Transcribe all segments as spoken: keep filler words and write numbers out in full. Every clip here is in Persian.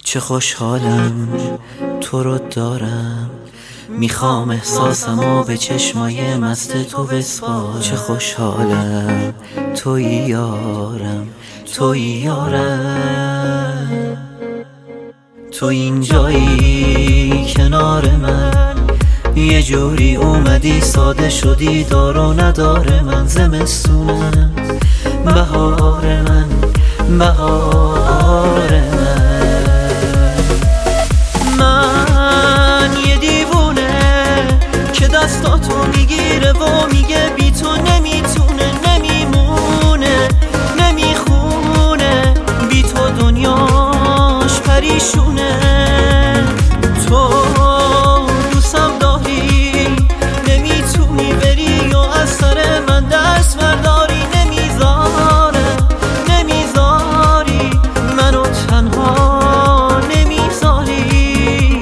چه خوشحالم تو رو دارم، میخوام احساسمو به چشمای مست تو بسپارم. چه خوشحالم توی یارم، توی یارم، تو اینجایی کنار من، یه جوری اومدی ساده شدی دار و نداره من. زمستونم بهار من، بهار من، من یه دیوونه که دستاتو میگیره و میگه بی تو نمیتونه، نمیمونه، نمیخونه، بی تو دنیاش پریشونه. تو دوستم داری، نمیتونی بری و از سر من دست برداری، نمیذاره، نمیذاری منو تنها، نمیذاری.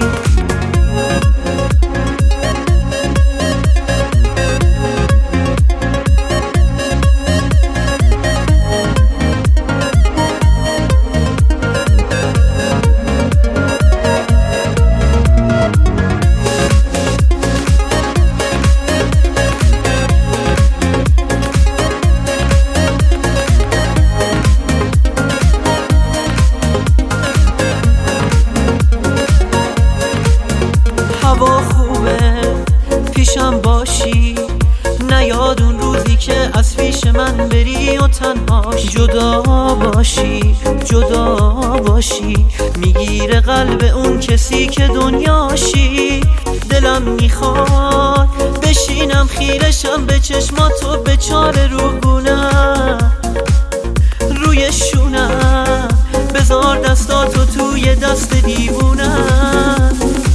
هوا خوبه پیشم باشی، نیاد اون روزی که از پیش من بری و تنهاش جدا باشی، جدا باشی. میگیره قلب اون کسی که دنیاشی، دلم میخواد بشینم خیرشم به چشماتو، به چار روگونم روی شونم، بذار دستاتو توی دست دیوونم،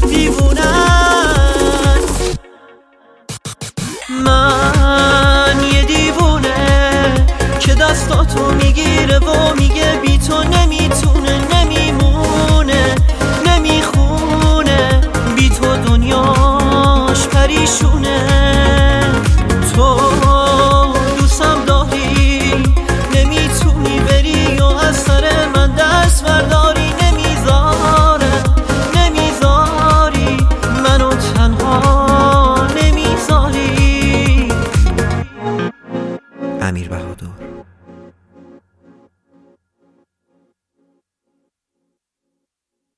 دیوونم. من یه دیوونه که دستاتو میگیره و میگه بی تو